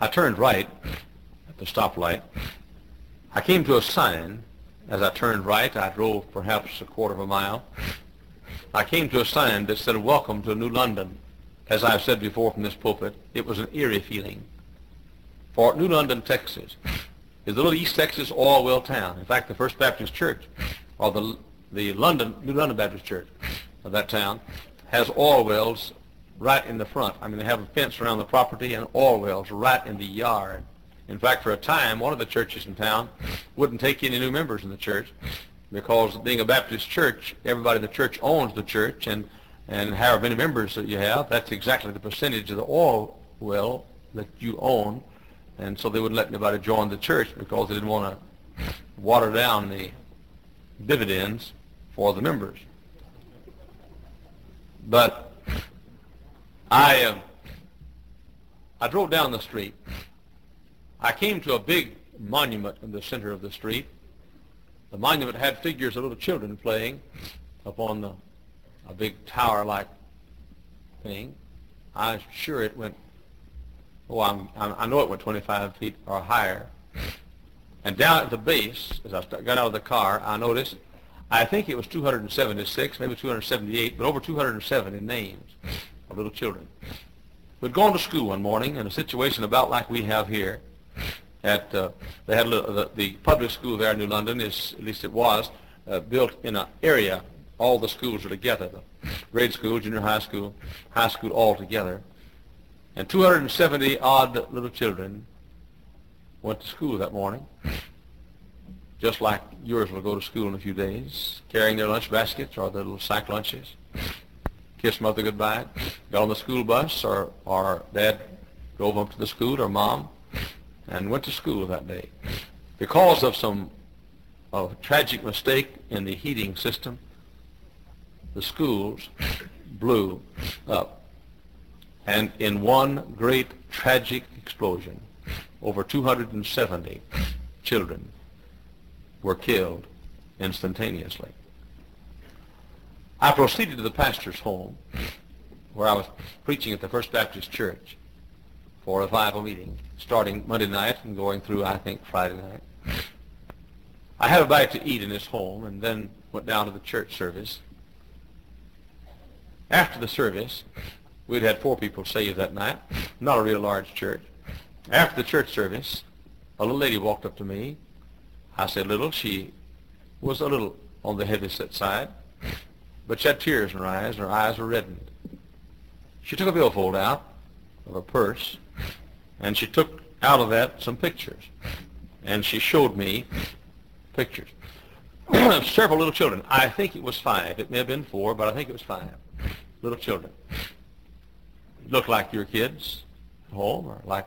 I turned right at the stoplight. I came to a sign. As I turned right, I drove perhaps a quarter of a mile. I came to a sign that said, "Welcome to New London." As I've said before from this pulpit, it was an eerie feeling. For New London, Texas, is a little East Texas oil well town. In fact, the First Baptist Church, or the New London Baptist Church of that town, has oil wells right in the front. I mean, they have a fence around the property and oil wells right in the yard. In fact, for a time, one of the churches in town wouldn't take any new members in the church because, being a Baptist church, everybody in the church owns the church, and however many members that you have, that's exactly the percentage of the oil well that you own. And so they wouldn't let anybody join the church because they didn't want to water down the dividends for the members. But I drove down the street. I came to a big monument in the center of the street. The monument had figures of little children playing upon a big tower-like thing. I'm sure it went, I know it went 25 feet or higher. And down at the base, as I got out of the car, I noticed, I think it was 276, maybe 278, but over 270 names of little children. We'd gone to school one morning in a situation about like we have here. They had the public school there in New London, at least it was, built in an area. All the schools are together, the grade school, junior high school all together. And 270 odd little children went to school that morning, just like yours will go to school in a few days, carrying their lunch baskets or their little sack lunches. Kissed mother goodbye, got on the school bus, or dad drove them to the school, or mom, and went to school that day. Because of a tragic mistake in the heating system, the schools blew up. And in one great tragic explosion, over 270 children were killed instantaneously. I proceeded to the pastor's home, where I was preaching at the First Baptist Church for a revival meeting, starting Monday night and going through, I think, Friday night. I had a bite to eat in his home and then went down to the church service. After the service, we'd had 4 people saved that night, not a real large church. After the church service, a little lady walked up to me. I said little. She was a little on the heavy-set side, but she had tears in her eyes, and her eyes were reddened. She took a billfold out of her purse, and she took out of that some pictures, and she showed me pictures. Several little children. I think it was 5. It may have been 4, but I think it was 5 little children. Looked like your kids at home, or like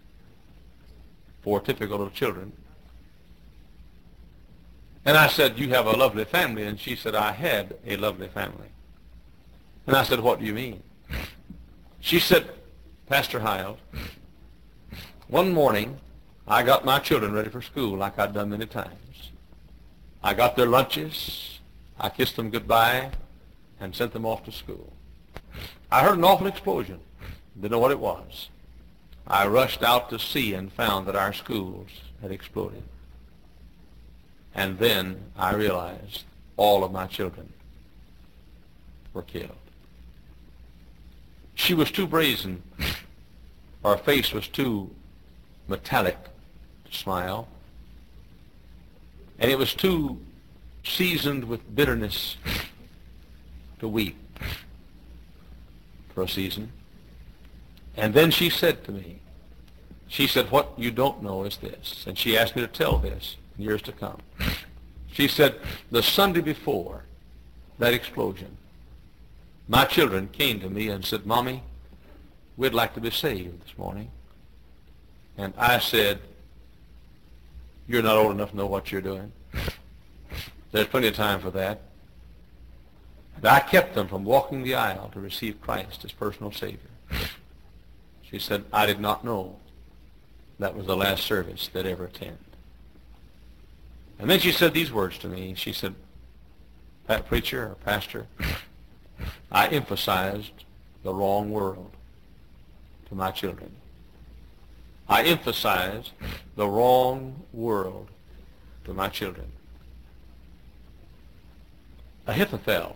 4 typical little children. And I said, "You have a lovely family." And she said, "I had a lovely family." And I said, "What do you mean?" She said, "Pastor Hyles, one morning I got my children ready for school like I'd done many times. I got their lunches, I kissed them goodbye, and sent them off to school. I heard an awful explosion. Didn't know what it was. I rushed out to see and found that our schools had exploded. And then I realized all of my children were killed." She was too brazen. Her face was too metallic to smile. And it was too seasoned with bitterness to weep for a season. And then she said to me, she said, "What you don't know is this." And she asked me to tell this in years to come. She said, "The Sunday before that explosion, my children came to me and said, 'Mommy, we'd like to be saved this morning.' And I said, 'You're not old enough to know what you're doing. There's plenty of time for that.' And I kept them from walking the aisle to receive Christ as personal Savior." She said, "I did not know that was the last service they'd ever attend." And then she said these words to me. She said, "That preacher or pastor, I emphasized the wrong world to my children. I emphasize the wrong world to my children. Ahithophel,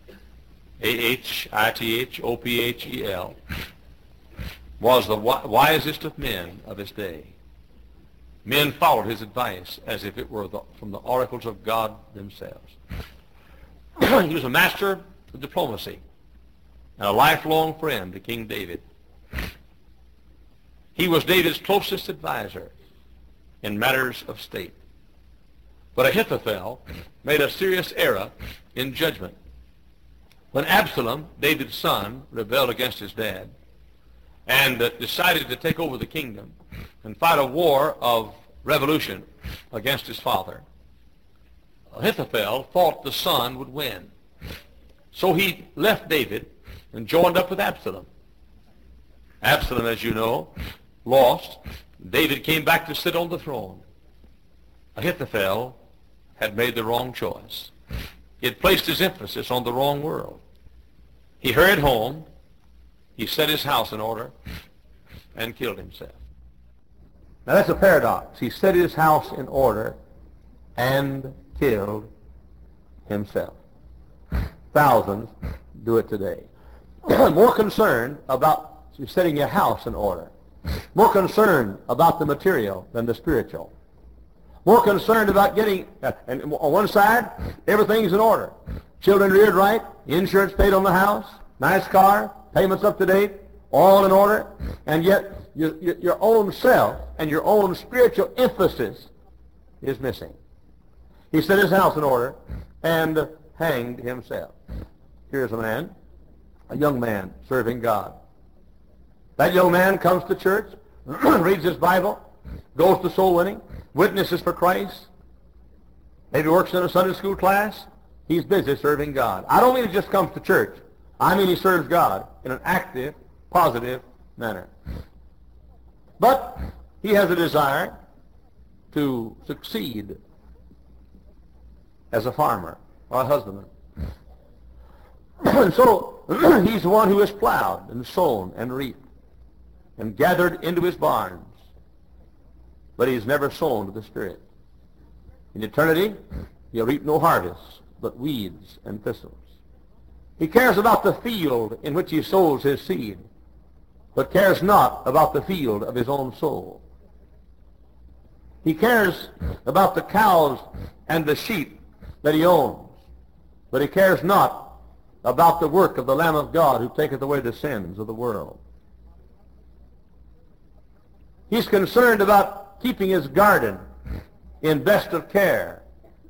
Ahithophel, was the wisest of men of his day. Men followed his advice as if it were from the oracles of God themselves. He was a master of diplomacy and a lifelong friend to King David. He was David's closest advisor in matters of state. But Ahithophel made a serious error in judgment. When Absalom, David's son, rebelled against his dad and decided to take over the kingdom and fight a war of revolution against his father, Ahithophel thought the son would win. So he left David and joined up with Absalom. Absalom, as you know, lost. David came back to sit on the throne. Ahithophel had made the wrong choice. He had placed his emphasis on the wrong world. He hurried home, he set his house in order, and killed himself. Now that's a paradox. He set his house in order and killed himself. Thousands do it today. More concerned about setting your house in order. More concerned about the material than the spiritual. More concerned about getting, and on one side, everything's in order. Children reared right, insurance paid on the house, nice car, payments up to date, all in order, and yet your own self and your own spiritual emphasis is missing. He set his house in order and hanged himself. Here's a man, a young man serving God. That young man comes to church, reads his Bible, goes to soul winning, witnesses for Christ, maybe works in a Sunday school class. He's busy serving God. I don't mean he just comes to church. I mean he serves God in an active, positive manner. But he has a desire to succeed as a farmer or a husbandman. And so he's the one who has plowed and sown and reaped and gathered into his barns. But he's never sown to the Spirit. In eternity, he'll reap no harvest, but weeds and thistles. He cares about the field in which he sows his seed, but cares not about the field of his own soul. He cares about the cows and the sheep that he owns, but he cares not about the work of the Lamb of God who taketh away the sins of the world. He's concerned about keeping his garden in best of care,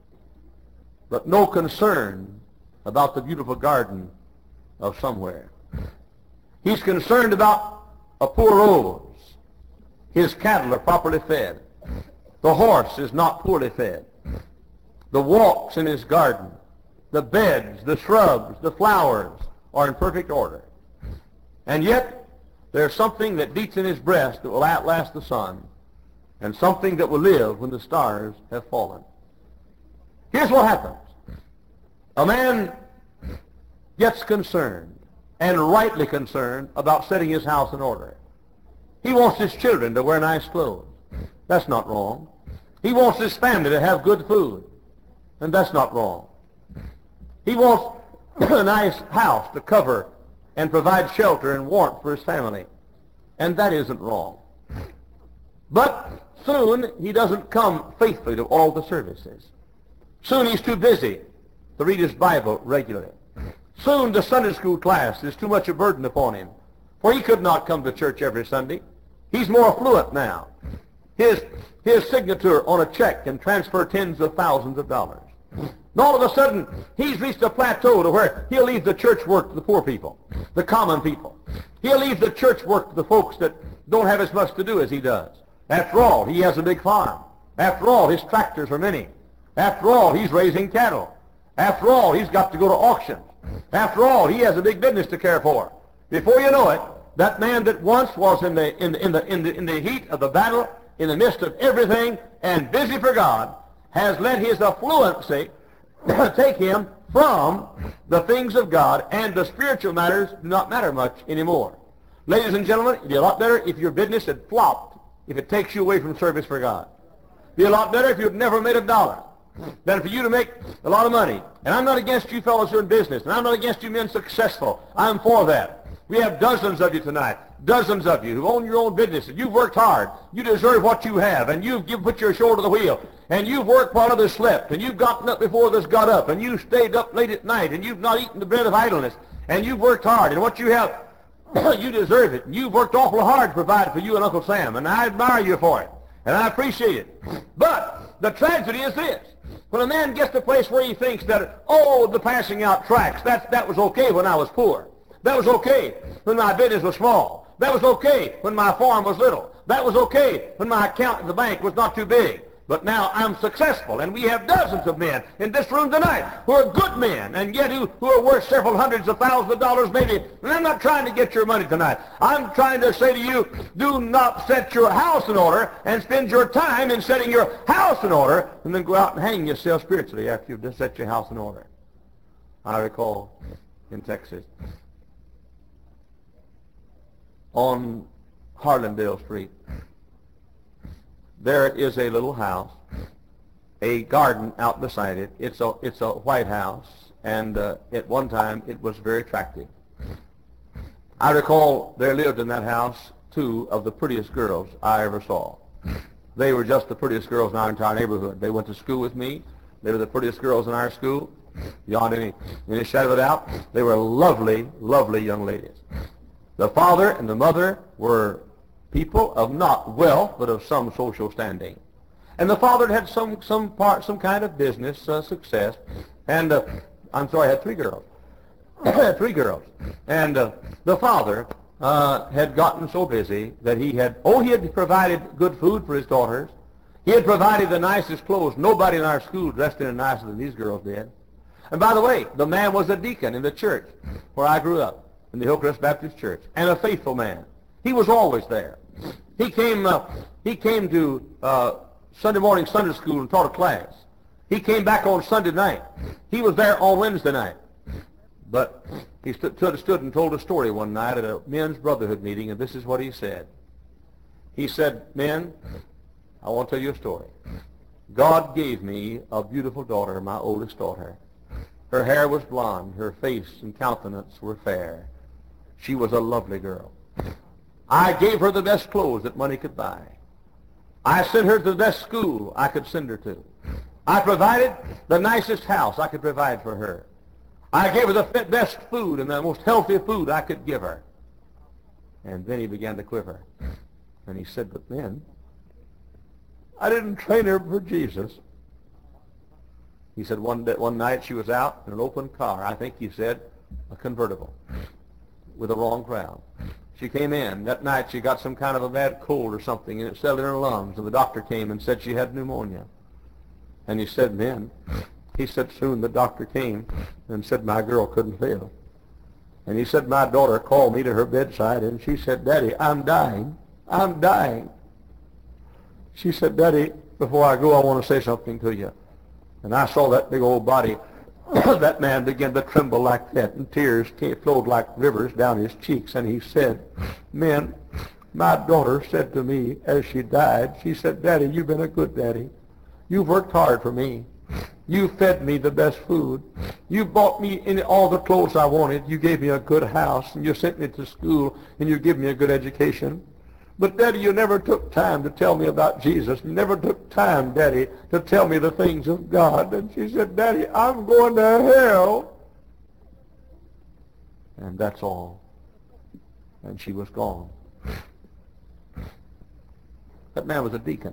but no concern about the beautiful garden of somewhere. He's concerned about a poor rose. His cattle are properly fed. The horse is not poorly fed. The walks in his garden, the beds, the shrubs, the flowers are in perfect order. And yet, there's something that beats in his breast that will outlast the sun, and something that will live when the stars have fallen. Here's what happens. A man gets concerned, and rightly concerned, about setting his house in order. He wants his children to wear nice clothes. That's not wrong. He wants his family to have good food, and that's not wrong. He wants a nice house to cover and provide shelter and warmth for his family, and that isn't wrong. But soon he doesn't come faithfully to all the services. Soon he's too busy to read his Bible regularly. Soon the Sunday school class is too much a burden upon him, for he could not come to church every Sunday. He's more affluent now. His signature on a check can transfer tens of thousands of dollars. And all of a sudden, he's reached a plateau to where he'll leave the church work to the poor people, the common people. He'll leave the church work to the folks that don't have as much to do as he does. After all, he has a big farm. After all, his tractors are many. After all, he's raising cattle. After all, he's got to go to auction. After all, he has a big business to care for. Before you know it, that man that once was in the heat of the battle, in the midst of everything, and busy for God, has let his affluency take him from the things of God, and the spiritual matters do not matter much anymore. Ladies and gentlemen, it'd be a lot better if your business had flopped if it takes you away from service for God. Be a lot better if you'd never made a dollar than for you to make a lot of money. And I'm not against you fellows who are in business, and I'm not against you men successful. I'm for that. We have dozens of you tonight, dozens of you who own your own businesses. You've worked hard. You deserve what you have, and you've put your shoulder to the wheel, and you've worked while others slept, and you've gotten up before others got up, and you've stayed up late at night, and you've not eaten the bread of idleness, and you've worked hard, and what you have, you deserve it. And you've worked awful hard to provide for you and Uncle Sam, and I admire you for it, and I appreciate it. But the tragedy is this. When a man gets to a place where he thinks that, oh, the passing out tracts, that was okay when I was poor. That was okay when my business was small. That was okay when my farm was little. That was okay when my account in the bank was not too big. But now I'm successful, and we have dozens of men in this room tonight who are good men, and yet who are worth several hundreds of thousands of dollars maybe. And I'm not trying to get your money tonight. I'm trying to say to you, do not set your house in order and spend your time in setting your house in order, and then go out and hang yourself spiritually after you've just set your house in order. I recall in Texas, on Harlandale Street, there is a little house, a garden out beside it. It's a white house, and at one time it was very attractive. I recall there lived in that house two of the prettiest girls I ever saw. They were just the prettiest girls in our entire neighborhood. They went to school with me. They were the prettiest girls in our school. Beyond any shadow of a doubt, they were lovely, lovely young ladies. The father and the mother were people of not wealth, but of some social standing. And the father had some kind of business success. And I'm sorry, I had three girls. I had three girls. And the father had gotten so busy that he had provided good food for his daughters. He had provided the nicest clothes. Nobody in our school dressed any nicer than these girls did. And by the way, the man was a deacon in the church where I grew up, in the Hillcrest Baptist Church, and a faithful man. He was always there. He came to Sunday morning Sunday school and taught a class. He came back on Sunday night. He was there on Wednesday night. But he stood and told a story one night at a men's brotherhood meeting, and this is what he said. He said, men, I want to tell you a story. God gave me a beautiful daughter, my oldest daughter. Her hair was blonde. Her face and countenance were fair. She was a lovely girl. I gave her the best clothes that money could buy. I sent her to the best school I could send her to. I provided the nicest house I could provide for her. I gave her the best food and the most healthy food I could give her. And then he began to quiver. And he said, but then, I didn't train her for Jesus. He said one night she was out in an open car, I think he said a convertible, with a wrong crowd. She came in. That night she got some kind of a bad cold or something, and it settled in her lungs, and the doctor came and said she had pneumonia. And he said soon the doctor came and said my girl couldn't live. And he said my daughter called me to her bedside, and she said, Daddy, I'm dying. I'm dying. She said, Daddy, before I go, I want to say something to you. And I saw that big old body. That man began to tremble like that, and tears flowed like rivers down his cheeks. And he said, men, my daughter said to me as she died, she said, Daddy, you've been a good daddy. You've worked hard for me. You fed me the best food. You bought me all the clothes I wanted. You gave me a good house, and you sent me to school, and you gave me a good education. But, Daddy, you never took time to tell me about Jesus. You never took time, Daddy, to tell me the things of God. And she said, Daddy, I'm going to hell. And that's all. And she was gone. That man was a deacon.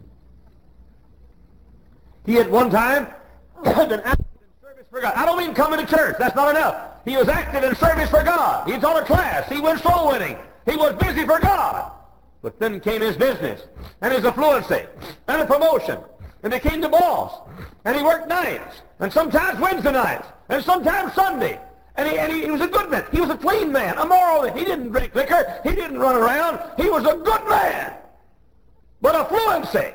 He had one time been active in service for God. I don't mean coming to church. That's not enough. He was active in service for God. He taught a class. He went soul winning. He was busy for God. But then came his business, and his affluency, and a promotion, and became the boss. And he worked nights, and sometimes Wednesday nights, and sometimes Sunday. And he was a good man. He was a clean man, a moral man. He didn't drink liquor. He didn't run around. He was a good man. But affluency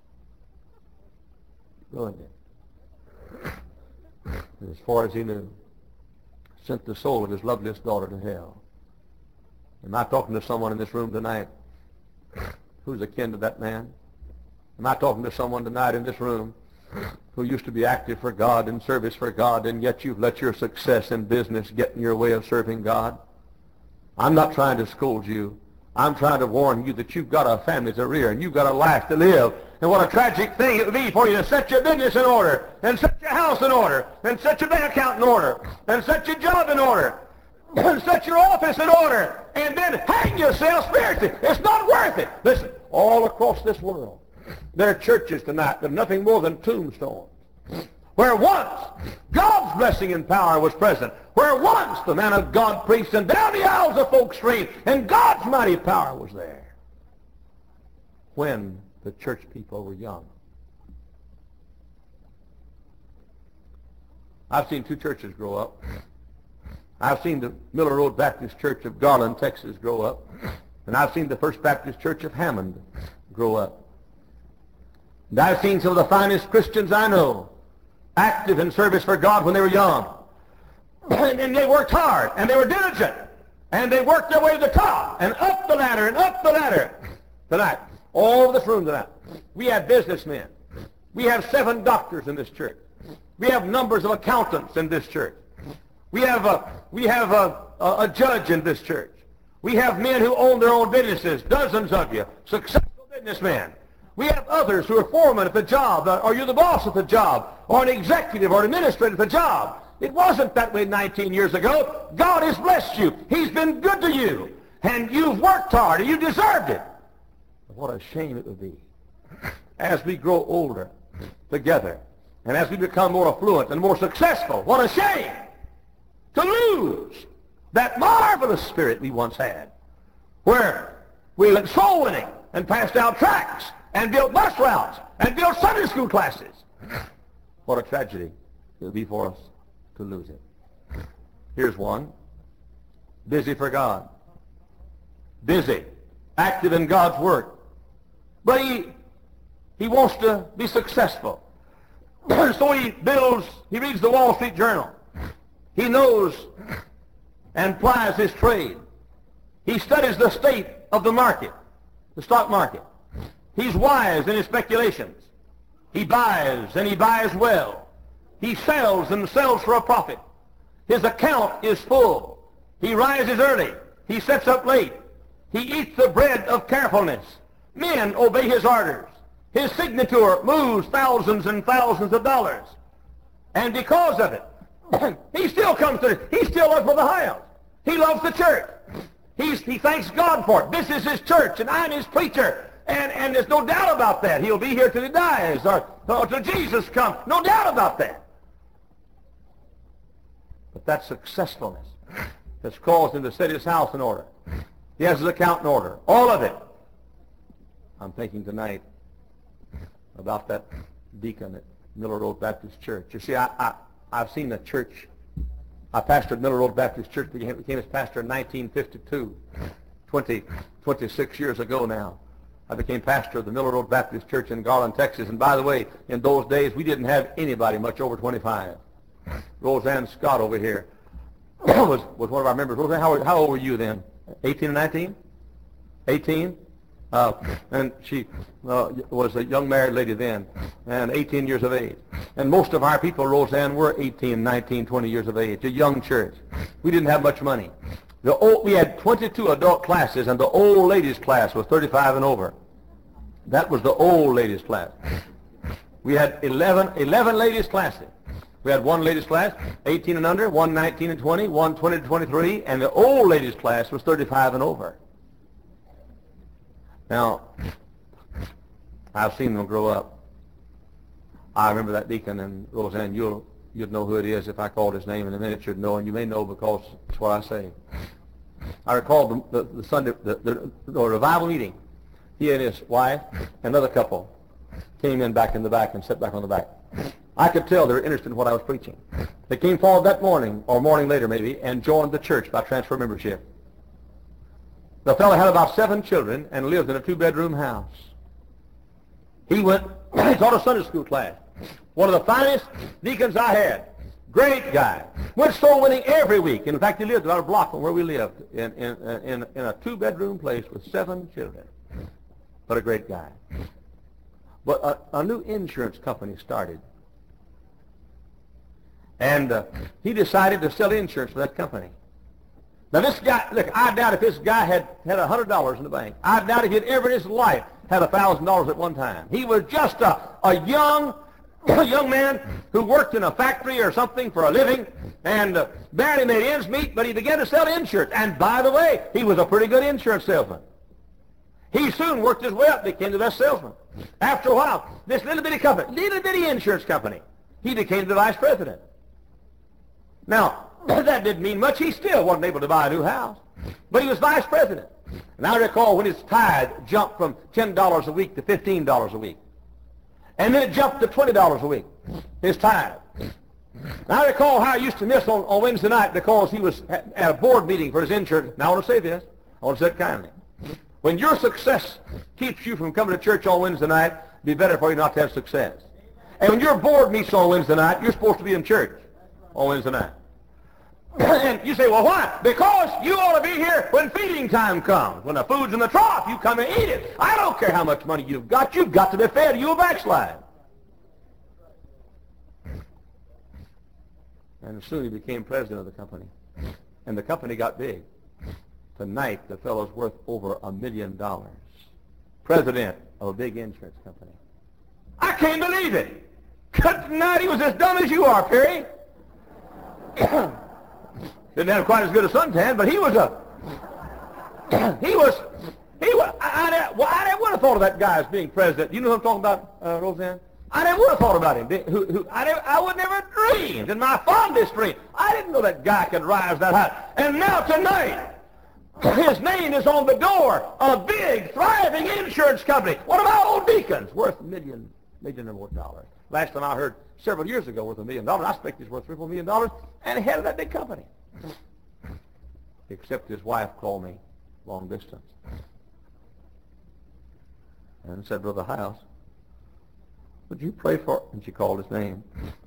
ruined it. As far as he knew, sent the soul of his loveliest daughter to hell. Am I talking to someone in this room tonight who's akin to that man? Am I talking to someone tonight in this room who used to be active for God and service for God, and yet you've let your success in business get in your way of serving God? I'm not trying to scold you. I'm trying to warn you that you've got a family to rear and you've got a life to live. And what a tragic thing it would be for you to set your business in order, and set your house in order, and set your bank account in order, and set your job in order, and set your office in order, and then hang yourself spiritually. It's not worth it. Listen, all across this world, there are churches tonight that are nothing more than tombstones, where once God's blessing and power was present, where once the man of God preached, and down the aisles of Folk Street, and God's mighty power was there when the church people were young. I've seen two churches grow up. I've seen the Miller Road Baptist Church of Garland, Texas grow up, and I've seen the First Baptist Church of Hammond grow up. And I've seen some of the finest Christians I know active in service for God when they were young. And they worked hard, and they were diligent, and they worked their way to the top, and up the ladder, and up the ladder. Tonight, all over this room tonight, we have businessmen. We have 7 doctors in this church. We have numbers of accountants in this church. We have a judge in this church. We have men who own their own businesses, dozens of you, successful businessmen. We have others who are foremen at the job, or you're the boss at the job, or an executive or an administrator at the job. It wasn't that way 19 years ago. God has blessed you. He's been good to you. And you've worked hard, and you deserved it. What a shame it would be as we grow older together, and as we become more affluent and more successful. What a shame to lose that marvelous spirit we once had, where we went soul winning and passed out tracts and built bus routes and built Sunday school classes. What a tragedy it would be for us to lose it. Here's one. Busy for God. Busy. Active in God's work. But he wants to be successful. So he reads the Wall Street Journal. He knows and plies his trade. He studies the state of the market, the stock market. He's wise in his speculations. He buys, and he buys well. He sells and sells for a profit. His account is full. He rises early. He sits up late. He eats the bread of carefulness. Men obey his orders. His signature moves thousands and thousands of dollars. And because of it, he still comes to it. He still loves Brother Hiles. He loves the church. He thanks God for it. This is his church, and I'm his preacher. And there's no doubt about that. He'll be here till he dies, or till Jesus comes. No doubt about that. But that successfulness has caused him to set his house in order. He has his account in order. All of it. I'm thinking tonight about that deacon at Miller Road Baptist Church. You see, I've seen the church. I pastored Miller Road Baptist Church, became his pastor in 1952, 26 years ago now. I became pastor of the Miller Road Baptist Church in Garland, Texas. And by the way, in those days, we didn't have anybody much over 25. Roseanne Scott over here was one of our members. Roseanne, how old were you then? 18 or 19? 18? And she was a young married lady then, and 18 years of age. And most of our people, Roseanne, were 18, 19, 20 years of age, a young church. We didn't have much money. We had 22 adult classes, and the old ladies class was 35 and over. That was the old ladies class. We had 11 ladies classes. We had one ladies class, 18 and under, one 19 and 20, one 20 to 23, and the old ladies class was 35 and over. Now, I've seen them grow up. I remember that deacon, and Roseanne, you'd know who it is if I called his name in a minute. You'd know, and you may know because it's what I say. I recall the Sunday, the revival meeting. He and his wife, another couple, came in back in the back and sat back on the back. I could tell they were interested in what I was preaching. They came forward that morning, or morning later maybe, and joined the church by transfer membership. The fellow had about 7 children and lived in a 2-bedroom house. He taught a Sunday school class. One of the finest deacons I had. Great guy. Went soul winning every week. In fact, he lived about a block from where we lived in a 2-bedroom place with 7 children. What a great guy. But a new insurance company started. And he decided to sell insurance for that company. Now this guy, look, I doubt if this guy had $100 in the bank. I doubt if he'd ever in his life had $1,000 at one time. He was just a young man who worked in a factory or something for a living and barely made ends meet, but he began to sell insurance. And by the way, he was a pretty good insurance salesman. He soon worked his way up, became the best salesman. After a while, this little bitty insurance company, he became the vice president. Now, that didn't mean much. He still wasn't able to buy a new house. But he was vice president. And I recall when his tithe jumped from $10 a week to $15 a week. And then it jumped to $20 a week, his tithe. And I recall how I used to miss on Wednesday night because he was at a board meeting for his insurance. Now I want to say this. I want to say it kindly. When your success keeps you from coming to church on Wednesday night, it'd be better for you not to have success. And when your board meets on Wednesday night, you're supposed to be in church on Wednesday night. And you say, well, why? Because you ought to be here when feeding time comes. When the food's in the trough, you come and eat it. I don't care how much money you've got to be fed or you'll backslide. And soon he became president of the company. And the company got big. Tonight, the fellow's worth over $1 million. President of a big insurance company. I can't believe it. Tonight he was as dumb as you are, Perry. Didn't have quite as good a suntan, but I would have thought of that guy as being president. You know who I'm talking about, Roseanne? I never would have thought about him. I would never dreamed in my fondest dream. I didn't know that guy could rise that high. And now tonight, his name is on the door of a big, thriving insurance company. One of our old deacons, worth $1 million or more dollars. Last time I heard, several years ago, worth $1 million. I expect he's worth $3 or $4 million, and head of that big company. Except his wife called me long distance and said, Brother House, would you pray for... And she called his name.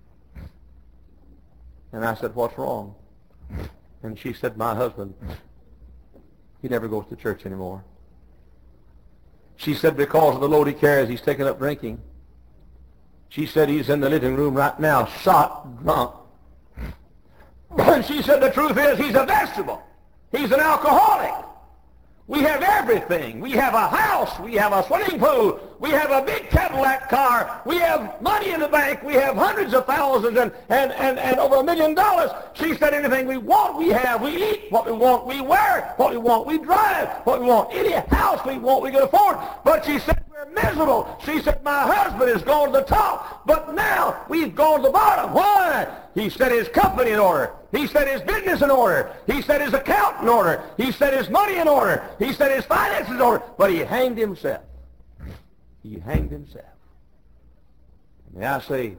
And I said, what's wrong? And she said, my husband, he never goes to church anymore. She said, because of the load he carries, he's taken up drinking. She said, he's in the living room right now, shot drunk. And she said, the truth is, he's a vegetable. He's an alcoholic. We have everything. We have a house. We have a swimming pool. We have a big Cadillac car. We have money in the bank. We have hundreds of thousands and over $1 million. She said, anything we want, we have. We eat what we want, we wear what we want, we drive what we want. Any house we want, we can afford. But she said, we're miserable. She said, my husband has gone to the top, but now we've gone to the bottom. Why? He set his company in order. He set his business in order. He set his account in order. He set his money in order. He set his finances in order. But he hanged himself. He hanged himself. May I say,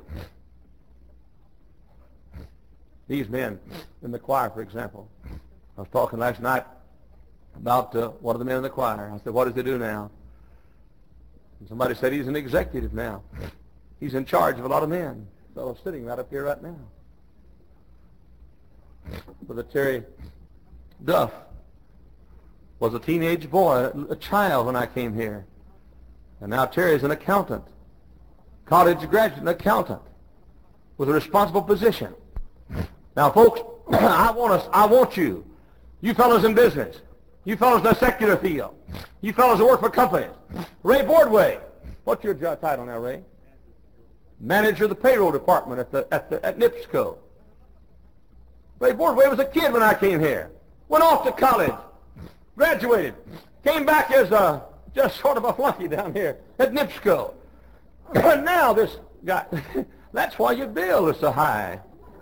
these men in the choir, for example, I was talking last night about one of the men in the choir. I said, what does he do now? And somebody said, he's an executive now. He's in charge of a lot of men. A fellow sitting right up here right now. Brother Terry Duff was a teenage boy, a child when I came here. And now Terry's an accountant, college graduate, an accountant with a responsible position. Now, folks, I want you fellows in business, you fellows in the secular field, you fellows who work for companies. Ray Boardway, what's your job title now, Ray? Manager of the payroll department at NIPSCO. Ray Boardway was a kid when I came here. Went off to college, graduated, came back as just sort of a flunky down here at NIPSCO. And now this guy, that's why your bill is so high.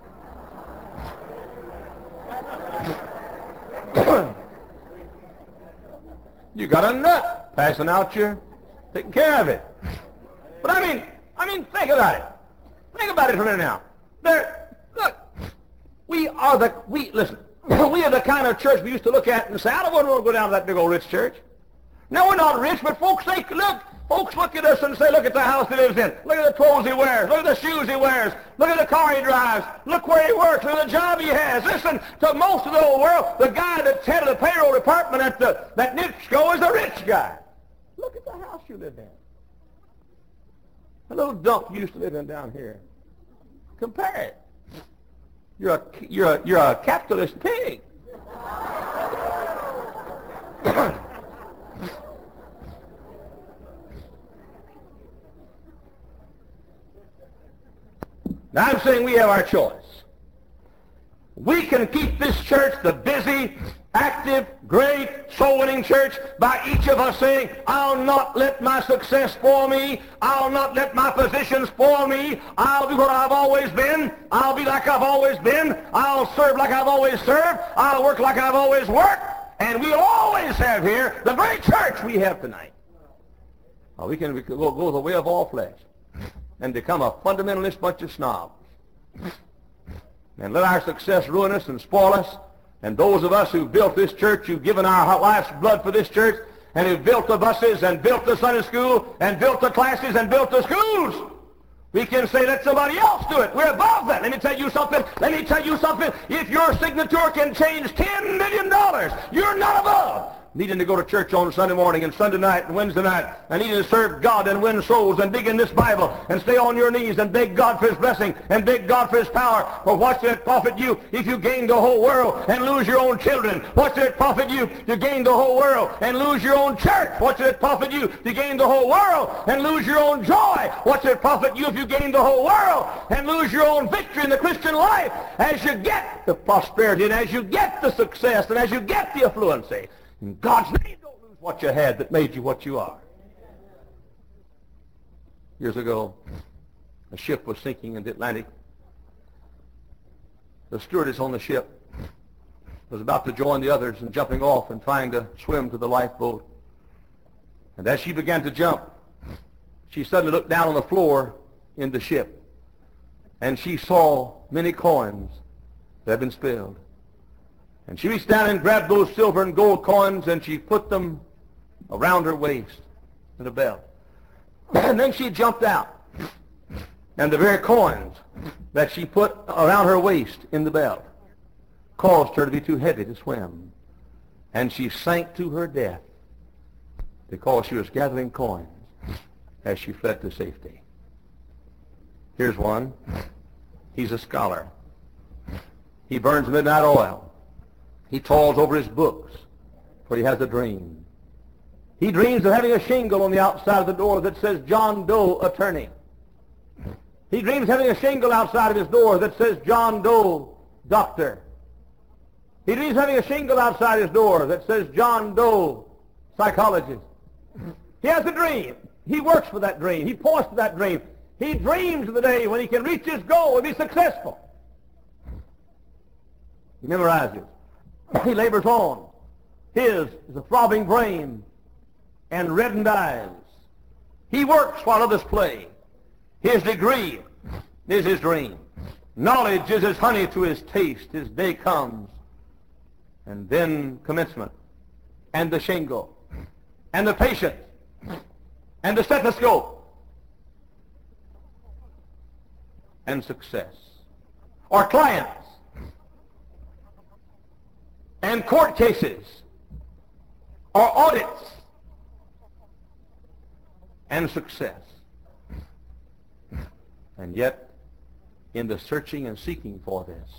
You got a nut passing out taking care of it. But I mean, think about it. Think about it for a minute now. Look, we are the kind of church we used to look at and say, I don't want to go down to that big old rich church. No, we're not rich, but folks look at us and say, look at the house he lives in. Look at the clothes he wears. Look at the shoes he wears. Look at the car he drives. Look where he works. Look at the job he has. Listen, to most of the whole world, the guy that's head of the payroll department at that NIPSCO is a rich guy. Look at the house you live in. A little dump you used to live in down here. Compare it. You're a capitalist pig. Now I'm saying we have our choice. We can keep this church the busy, active, great, soul-winning church by each of us saying, I'll not let my success spoil me. I'll not let my position spoil me. I'll be what I've always been. I'll be like I've always been. I'll serve like I've always served. I'll work like I've always worked. And we'll always have here the great church we have tonight. We can go the way of all flesh and become a fundamentalist bunch of snobs. And let our success ruin us and spoil us. And those of us who built this church, who've given our life's blood for this church, and who've built the buses and built the Sunday school and built the classes and built the schools, we can say, let somebody else do it. We're above that. Let me tell you something. If your signature can change $10 million, you're not above needing to go to church on Sunday morning and Sunday night and Wednesday night and needing to serve God and win souls and dig in this Bible and stay on your knees and beg God for His blessing and beg God for His power. For what should it profit you if you gain the whole world and lose your own children? What should it profit you to gain the whole world and lose your own church? What should it profit you to gain the whole world and lose your own joy? What should it profit you if you gain the whole world and lose your own victory in the Christian life? As you get the prosperity and as you get the success and as you get the affluency, in God's name, don't lose what you had that made you what you are. Years ago, a ship was sinking in the Atlantic. The stewardess on the ship was about to join the others in jumping off and trying to swim to the lifeboat. And as she began to jump, she suddenly looked down on the floor in the ship, and she saw many coins that had been spilled. And she reached down and grabbed those silver and gold coins, and she put them around her waist in a belt. And then she jumped out. And the very coins that she put around her waist in the belt caused her to be too heavy to swim. And she sank to her death because she was gathering coins as she fled to safety. Here's one. He's a scholar. He burns midnight oil. He toils over his books, for he has a dream. He dreams of having a shingle on the outside of the door that says John Doe, attorney. He dreams of having a shingle outside of his door that says John Doe, doctor. He dreams of having a shingle outside his door that says John Doe, psychologist. He has a dream. He works for that dream. He points to that dream. He dreams of the day when he can reach his goal and be successful. He memorizes. He labors on. His is a throbbing brain and reddened eyes. He works while others play. His degree is his dream. Knowledge is as honey to his taste. His day comes. And then commencement, and the shingle, and the patient, and the stethoscope, and success. Or clients, and court cases, or audits, and success. And yet, in the searching and seeking for this,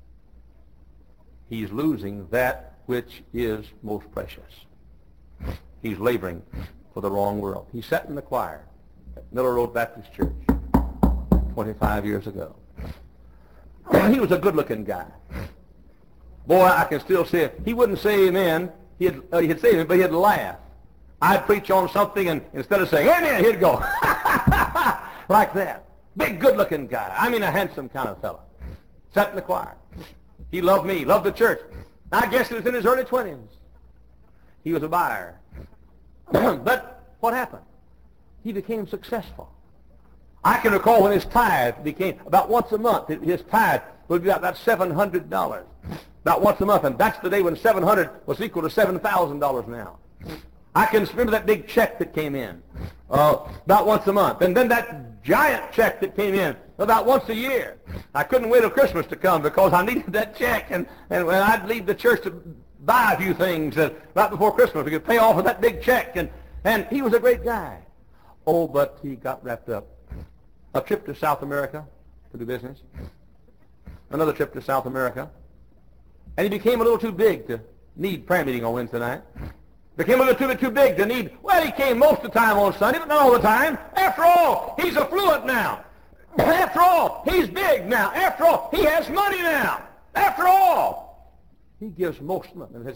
he's losing that which is most precious. He's laboring for the wrong world. He sat in the choir at Miller Road Baptist Church 25 years ago. He was a good-looking guy. Boy, I can still see it. He wouldn't say amen. He'd say amen, but he'd laugh. I'd preach on something, and instead of saying amen, he'd go like that. Big, good-looking guy. I mean, a handsome kind of fellow. Sat in the choir. He loved me, loved the church. I guess he was in his early 20s. He was a buyer. But what happened? He became successful. I can recall when his tithe became, about once a month, his tithe would be about $700. About once a month, and that's the day when 700 was equal to $7,000 now. I can remember that big check that came in about once a month. And then that giant check that came in about once a year. I couldn't wait till Christmas to come because I needed that check. And when I'd leave the church to buy a few things right before Christmas, we could pay off with that big check. And And he was a great guy. Oh, but he got wrapped up. A trip to South America to do business. Another trip to South America. And he became a little too big to need prayer meeting on Wednesday night. Became a little too big to need, well, he came most of the time on Sunday, but not all the time. After all, he's affluent now. After all, he's big now. After all, he has money now. After all, he gives most of them.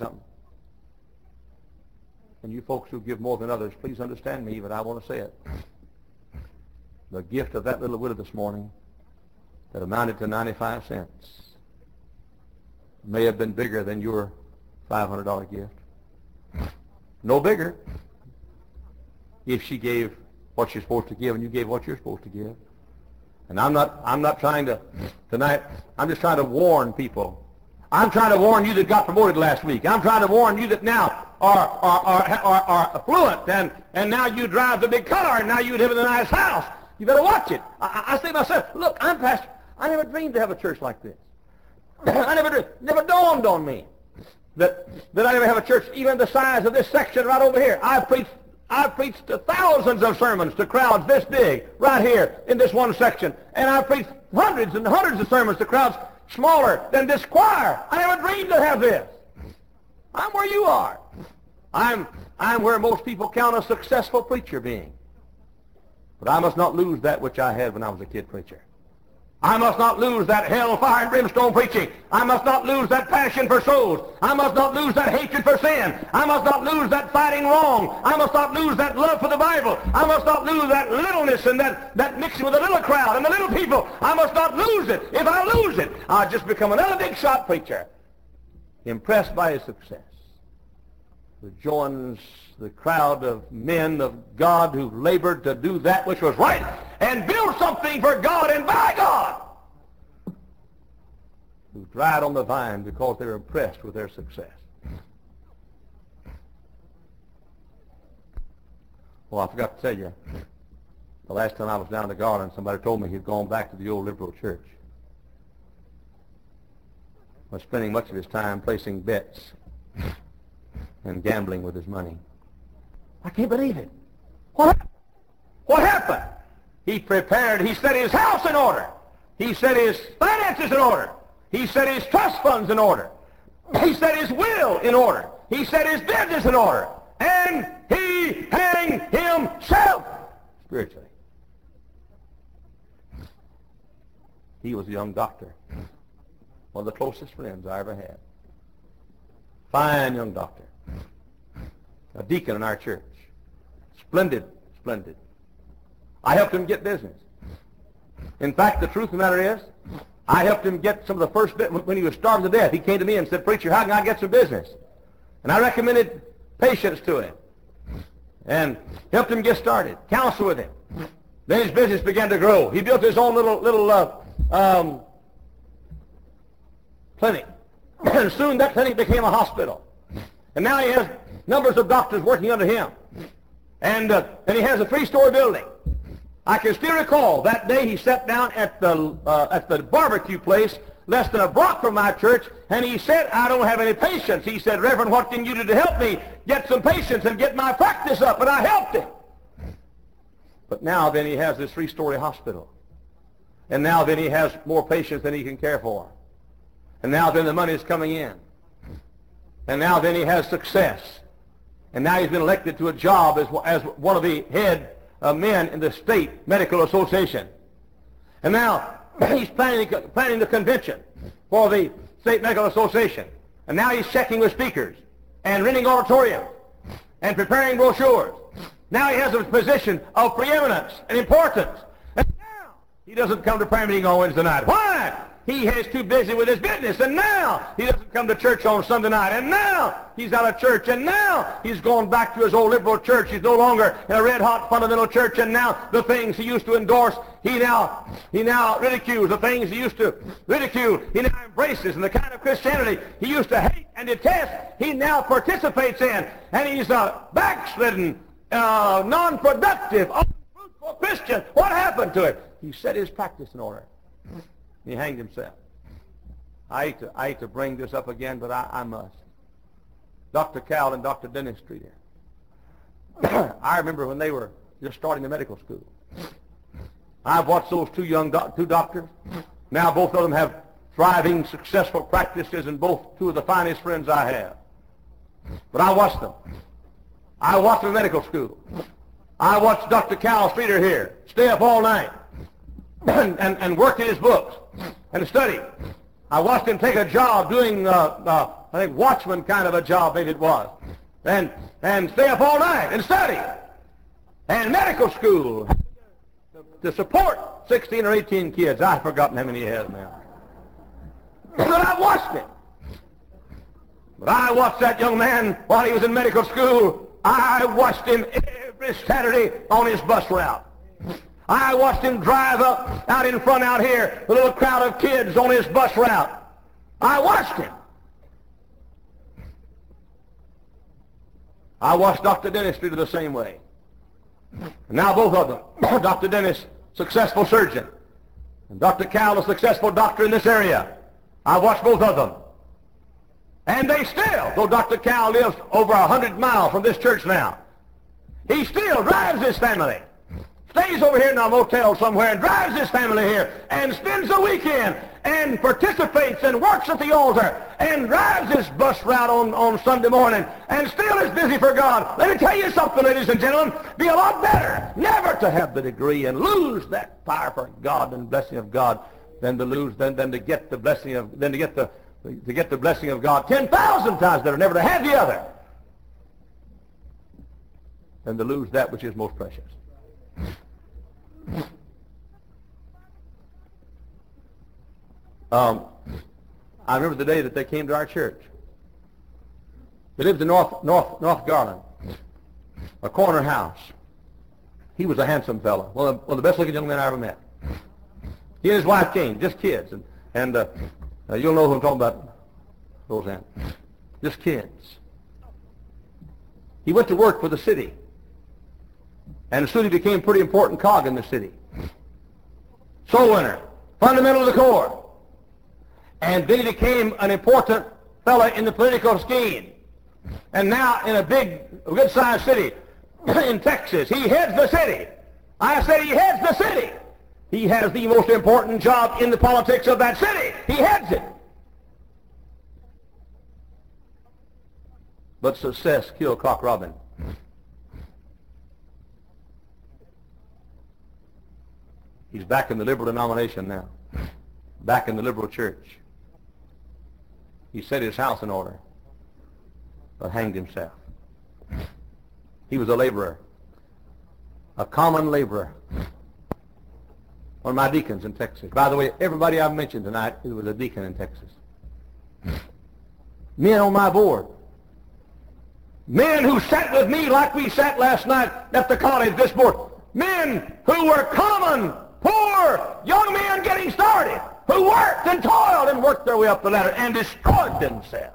And you folks who give more than others, please understand me, but I want to say it. The gift of that little widow this morning that amounted to 95 cents may have been bigger than your $500 gift. No bigger if she gave what she's supposed to give and you gave what you're supposed to give. And I'm not trying to, tonight, I'm just trying to warn people. I'm trying to warn you that got promoted last week. I'm trying to warn you that now are affluent and now you drive the big car and now you live in a nice house. You better watch it. I say to myself, look, I'm pastor. I never dreamed to have a church like this. I never dawned on me that I never have a church even the size of this section right over here. I've preached thousands of sermons to crowds this big right here in this one section. And I've preached hundreds and hundreds of sermons to crowds smaller than this choir. I never dreamed to have this. I'm where you are. I'm where most people count a successful preacher being. But I must not lose that which I had when I was a kid preacher. I must not lose that hellfire and brimstone preaching. I must not lose that passion for souls. I must not lose that hatred for sin. I must not lose that fighting wrong. I must not lose that love for the Bible. I must not lose that littleness and that mixing with the little crowd and the little people. I must not lose it. If I lose it, I'll just become another big shot preacher, impressed by his success, who joins the crowd of men of God who labored to do that which was right and build something for God and by God, who dried on the vine because they were impressed with their success. Well, I forgot to tell you, the last time I was down in the garden, somebody told me he'd gone back to the old liberal church. Was spending much of his time placing bets and gambling with his money. I can't believe it. What happened? He set his house in order. He set his finances in order. He set his trust funds in order. He set his will in order. He set his business in order. And he hanged himself spiritually. He was a young doctor. One of the closest friends I ever had. Fine young doctor. A deacon in our church. Splendid. I helped him get business. In fact, the truth of the matter is, I helped him get some of the first business. When he was starved to death, he came to me and said, "Preacher, how can I get some business?" And I recommended patience to him and helped him get started, counsel with him. Then his business began to grow. He built his own little clinic. And soon that clinic became a hospital. And now he has numbers of doctors working under him. And he has a 3-story building. I can still recall that day he sat down at the barbecue place less than a block from my church, and he said, "I don't have any patience." He said, "Reverend, what can you do to help me get some patience and get my practice up?" And I helped him. But now then he has this 3-story hospital. And now then he has more patients than he can care for. And now then the money is coming in. And now then he has success. And now he's been elected to a job as one of the head men in the State Medical Association. And now he's planning the convention for the State Medical Association. And now he's checking with speakers and renting auditoriums and preparing brochures. Now he has a position of preeminence and importance. And now he doesn't come to prayer meeting on Wednesday night. Why? He is too busy with his business, and now he doesn't come to church on Sunday night, and now he's out of church, and now he's gone back to his old liberal church. He's no longer in a red-hot fundamental church, and now the things he used to endorse, he now ridicules. The things he used to ridicule, he now embraces. And the kind of Christianity he used to hate and detest, he now participates in. And he's a backslidden, non-productive, unfruitful Christian. What happened to it? He set his practice in order. He hanged himself. I hate to bring this up again, but I must. Dr. Cal and Dr. Dennis Streeter. I remember when they were just starting the medical school. I've watched those two doctors. Now both of them have thriving, successful practices, and both two of the finest friends I have. But I watched them. I watched them in medical school. I watched Dr. Cal Streeter here stay up all night and work in his books and study. I watched him take a job doing, I think, watchman kind of a job, maybe it was, and stay up all night and study. And medical school to support 16 or 18 kids. I've forgotten how many he has now. But I watched him. But I watched that young man while he was in medical school. I watched him every Saturday on his bus route. I watched him drive up out in front out here, with a little crowd of kids on his bus route. I watched him. I watched Dr. Dennis do it the same way. And now both of them, Dr. Dennis, successful surgeon, and Dr. Cal, a successful doctor in this area. I watched both of them. And they still, though Dr. Cal lives over 100 miles from this church now, he still drives his family, stays over here in a motel somewhere and drives his family here and spends the weekend and participates and works at the altar and drives his bus route on Sunday morning and still is busy for God. Let me tell you something, ladies and gentlemen. Be a lot better never to have the degree and lose that fire for God and blessing of God than to get the blessing of God 10,000 times better, never to have the other than to lose that which is most precious. I remember the day that they came to our church. They lived in North Garland, a corner house. He was a handsome fellow, one of the best-looking young men I ever met. He and his wife came, just kids, and you'll know who I'm talking about, Roseanne. Just kids. He went to work for the city, and soon he became a pretty important cog in the city. Soul winner, fundamental to the core. And then he became an important fellow in the political scheme. And now in a good-sized city in Texas, he heads the city. I said he heads the city. He has the most important job in the politics of that city. He heads it. But success killed Cock Robin. He's back in the liberal denomination now, back in the liberal church. He set his house in order, but hanged himself. He was a laborer, a common laborer. One of my deacons in Texas. By the way, everybody I've mentioned tonight who was a deacon in Texas. Men on my board. Men who sat with me like we sat last night at the college, this board. Men who were common, poor, young men getting started, who worked and toiled and worked their way up the ladder and destroyed themselves.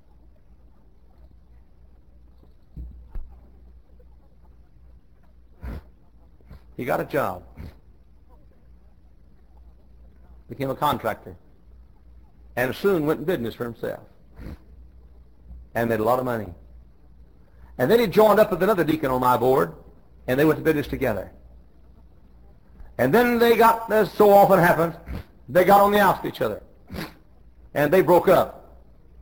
He got a job. Became a contractor. And soon went in business for himself. And made a lot of money. And then he joined up with another deacon on my board, and they went to business together. And then they got, as so often happens, they got on the outs of each other. And they broke up.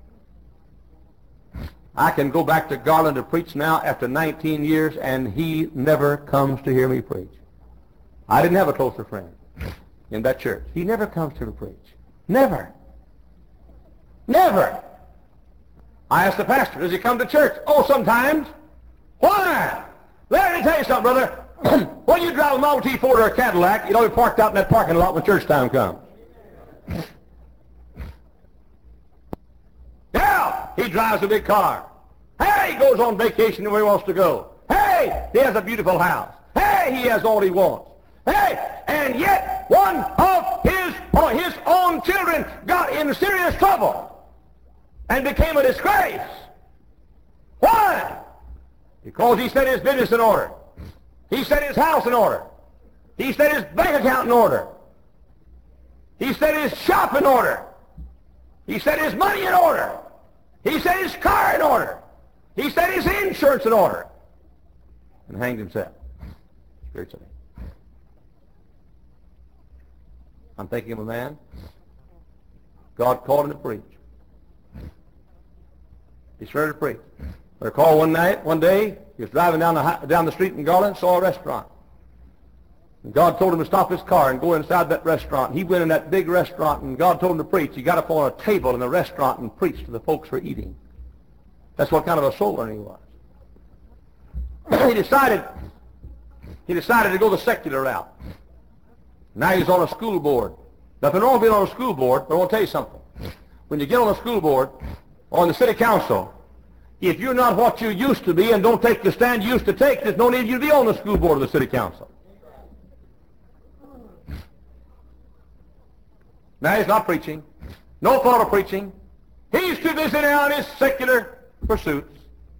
I can go back to Garland to preach now after 19 years, and he never comes to hear me preach. I didn't have a closer friend in that church. He never comes to preach. Never. Never. I asked the pastor, does he come to church? Oh, sometimes. Why? Let me tell you something, brother. When you drive a Model T Ford or a Cadillac, you don't be parked out in that parking lot when church time comes. Yeah, he drives a big car. Hey, he goes on vacation where he wants to go. Hey, he has a beautiful house. Hey, he has all he wants. Hey, and yet one of his own children got in serious trouble and became a disgrace. Why? Because he set his business in order. He set his house in order. He set his bank account in order. He set his shop in order. He set his money in order. He set his car in order. He set his insurance in order. and hanged himself spiritually. I'm thinking of a man. God called him to preach. He started to preach. I recall one day, he was driving down the street in Garland, saw a restaurant. And God told him to stop his car and go inside that restaurant. He went in that big restaurant, and God told him to preach. He got up on a table in the restaurant and preached to the folks who were eating. That's what kind of a soul winner he was. He decided to go the secular route. Now he's on a school board. Nothing wrong with being on a school board, but I want to tell you something. When you get on a school board or on the city council, if you're not what you used to be and don't take the stand you used to take, there's no need you to be on the school board or the city council. Now he's not preaching. No thought of preaching. He's too busy now in his secular pursuits.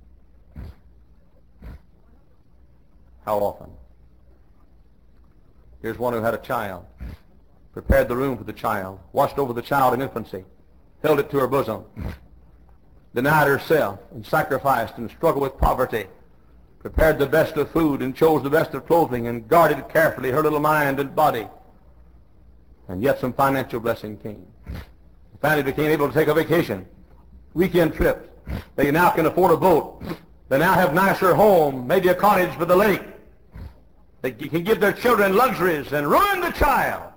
How often? Here's one who had a child, prepared the room for the child, watched over the child in infancy, held it to her bosom, denied herself and sacrificed and struggled with poverty, prepared the best of food and chose the best of clothing and guarded carefully her little mind and body. And yet some financial blessing came. The family became able to take a vacation, weekend trips. They now can afford a boat. They now have nicer home, maybe a cottage by the lake. They can give their children luxuries and ruin the child.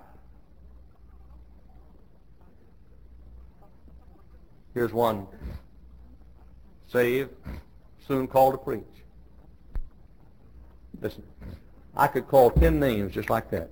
Here's one saved, soon called to preach. Listen, I could call 10 names just like that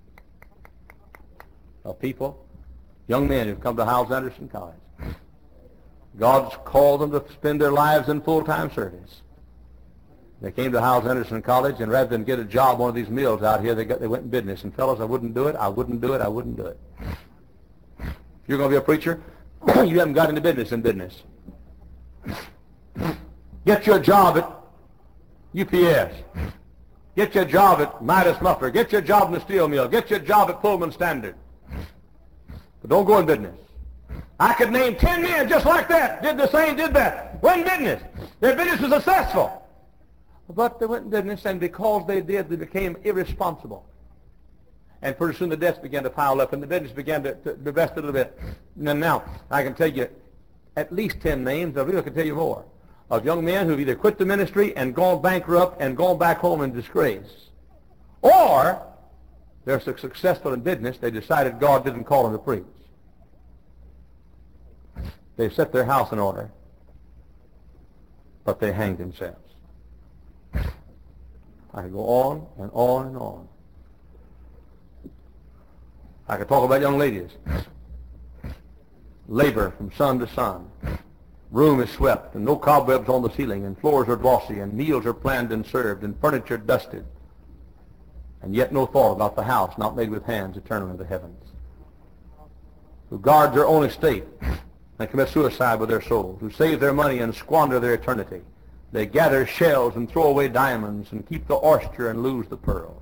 of people, young men who've come to Hyles Anderson College. God's called them to spend their lives in full-time service. They came to Hyles Anderson College, and rather than get a job at one of these mills out here, they went in business. And fellows, I wouldn't do it. I wouldn't do it. I wouldn't do it. If you're going to be a preacher, you haven't got into business in business. Get your job at UPS. Get your job at Midas Muffler. Get your job in the steel mill. Get your job at Pullman Standard. But don't go in business. I could name 10 men just like that. Did the same, did that. Went in business. Their business was successful. But they went in business, and because they did, they became irresponsible. And pretty soon the debts began to pile up, and the business began to divest a little bit. And now, I can tell you at least 10 names, I really can tell you more, of young men who've either quit the ministry and gone bankrupt and gone back home in disgrace. Or, they're so successful in business, they decided God didn't call them to preach. They set their house in order, but they hanged themselves. I could go on and on and on. I could talk about young ladies. Labor from sun to sun. Room is swept, and no cobwebs on the ceiling, and floors are glossy, and meals are planned and served, and furniture dusted. And yet no thought about the house not made with hands eternal in the heavens. Who guard their own estate and commit suicide with their souls. Who save their money and squander their eternity. They gather shells and throw away diamonds and keep the oyster and lose the pearls.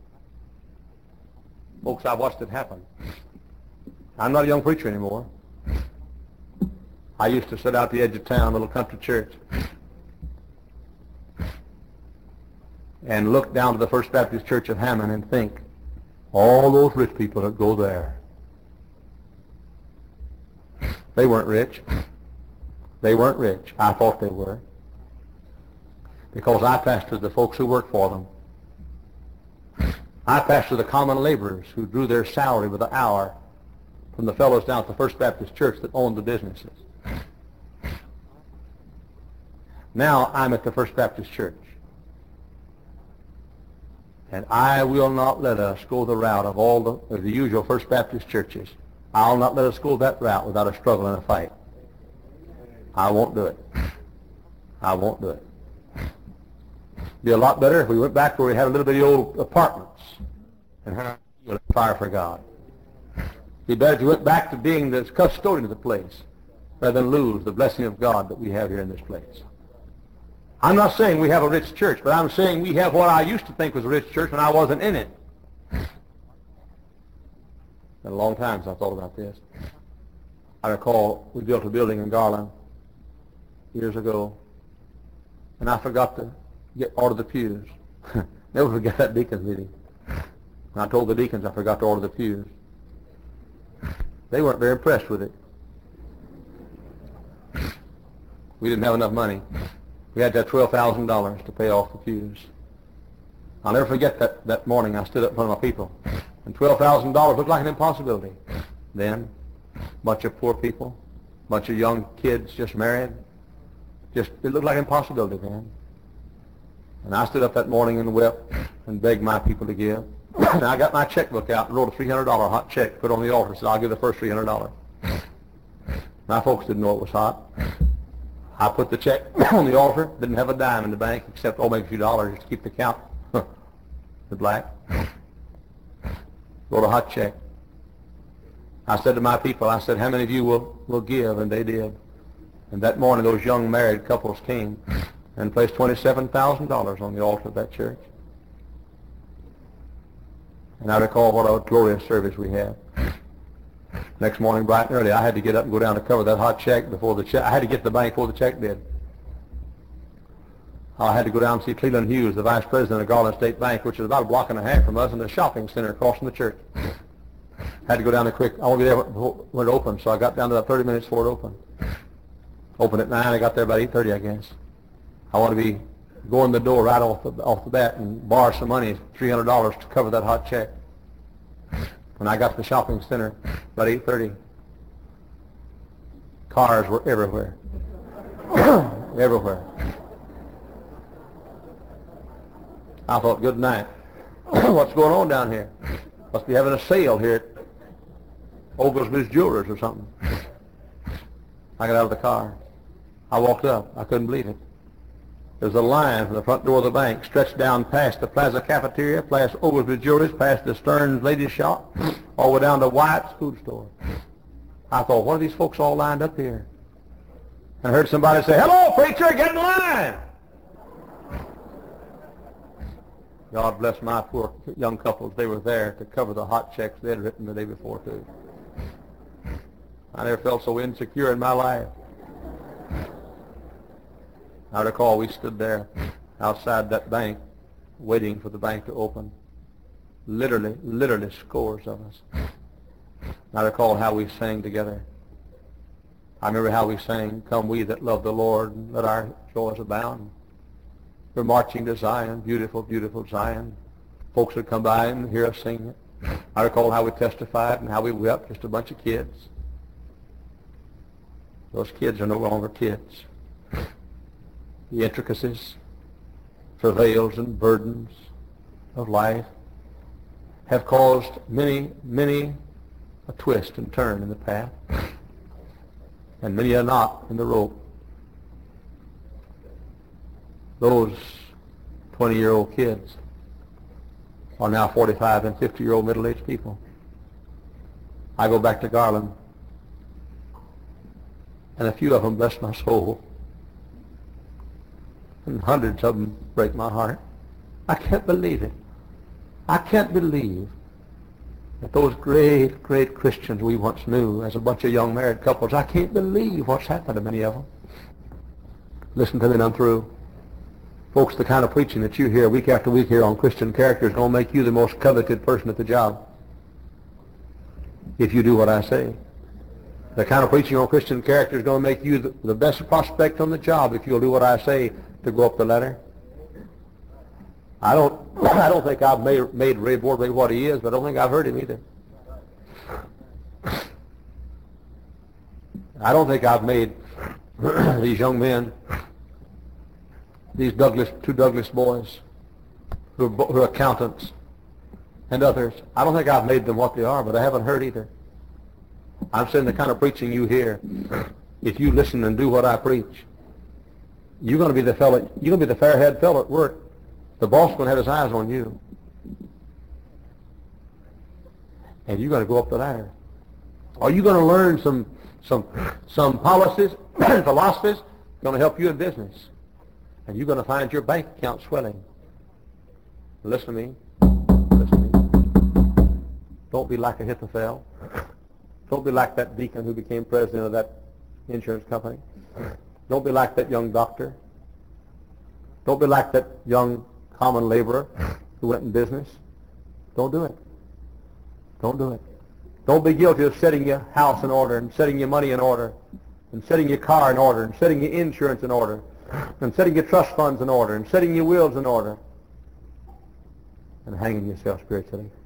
Folks, I've watched it happen. I'm not a young preacher anymore. I used to sit out the edge of town, a little country church, and look down to the First Baptist Church of Hammond and think, all those rich people that go there, they weren't rich. They weren't rich. I thought they were. Because I pastored the folks who worked for them. I pastored the common laborers who drew their salary by the hour from the fellows down at the First Baptist Church that owned the businesses. Now I'm at the First Baptist Church. And I will not let us go the route of all the usual First Baptist churches. I'll not let us go that route without a struggle and a fight. I won't do it. I won't do it. Be a lot better if we went back where we had a little bitty old apartments and had a fire for God. Be better if we went back to being the custodian of the place rather than lose the blessing of God that we have here in this place. I'm not saying we have a rich church, but I'm saying we have what I used to think was a rich church when I wasn't in it. Been a long time since I thought about this. I recall we built a building in Garland years ago, and I forgot to order the pews. Never forget that deacons meeting. And I told the deacons I forgot to order the pews. They weren't very impressed with it. We didn't have enough money. We had to have $12,000 to pay off the pews. I'll never forget that morning I stood up in front of my people. And $12,000 looked like an impossibility. Then, a bunch of poor people, a bunch of young kids just married. It looked like an impossibility then. And I stood up that morning and wept and begged my people to give. And I got my checkbook out and wrote a $300 hot check, put it on the altar, said, I'll give the first $300. My folks didn't know it was hot. I put the check on the altar, didn't have a dime in the bank except, maybe a few dollars just to keep the count. The black. Wrote a hot check. I said to my people, I said, how many of you will give? And they did. And that morning those young married couples came and placed $27,000 on the altar of that church. And I recall what a glorious service we had. Next morning, bright and early, I had to get up and go down to cover that hot check before the check. I had to get to the bank before the check did. I had to go down and see Cleveland Hughes, the vice president of Garland State Bank, which is about a block and a half from us, in the shopping center across from the church. Had to go down there quick. I want to be there when it opened, so I got down to about 30 minutes before it opened. Opened at 9. I got there about 8:30, I guess. I want to be going the door right off the bat and borrow some money, $300 to cover that hot check. When I got to the shopping center about 8:30, cars were everywhere. Everywhere. I thought, good night. What's going on down here? Must be having a sale here at Oglesby's Jewelers or something. I got out of the car. I walked up. I couldn't believe it. There's a line from the front door of the bank stretched down past the Plaza Cafeteria, past Oglesby's Jewelers, past the Stearns Ladies Shop, all the way down to White's Food Store. I thought, what are these folks all lined up here? And I heard somebody say, hello, preacher, get in line. God bless my poor young couples. They were there to cover the hot checks they had written the day before, too. I never felt so insecure in my life. I recall we stood there outside that bank waiting for the bank to open. Literally scores of us. I recall how we sang together. I remember how we sang, come we that love the Lord, and let our joys abound. We're marching to Zion, beautiful, beautiful Zion. Folks would come by and hear us sing it. I recall how we testified and how we wept, just a bunch of kids. Those kids are no longer kids. The intricacies, travails, and burdens of life have caused many a twist and turn in the path, and many a knot in the rope. Those 20-year-old kids are now 45 and 50-year-old middle-aged people. I go back to Garland, and a few of them, bless my soul, and hundreds of them break my heart. I can't believe it. I can't believe that those great, great Christians we once knew as a bunch of young married couples, I can't believe what's happened to many of them. Listen to me and I'm through. Folks, the kind of preaching that you hear week after week here on Christian character is going to make you the most coveted person at the job if you do what I say. The kind of preaching on Christian character is going to make you the best prospect on the job if you'll do what I say to go up the ladder. I don't think I've made Ray Bordway what he is, but I don't think I've hurt him either. I don't think I've made these young men, these two Douglas boys, who are accountants, and others. I don't think I've made them what they are, but I haven't hurt either. I'm saying the kind of preaching you hear, if you listen and do what I preach, you're going to be the fair-haired fellow at work. The boss is going to have his eyes on you. And you're going to go up the ladder. Are you going to learn some policies and philosophies going to help you in business? And you're going to find your bank account swelling. Listen to me. Listen to me. Don't be like Ahithophel. Don't be like that deacon who became president of that insurance company. Don't be like that young doctor. Don't be like that young common laborer who went in business. Don't do it. Don't do it. Don't be guilty of setting your house in order and setting your money in order and setting your car in order and setting your insurance in order and setting your trust funds in order and setting your wills in order and hanging yourself spiritually.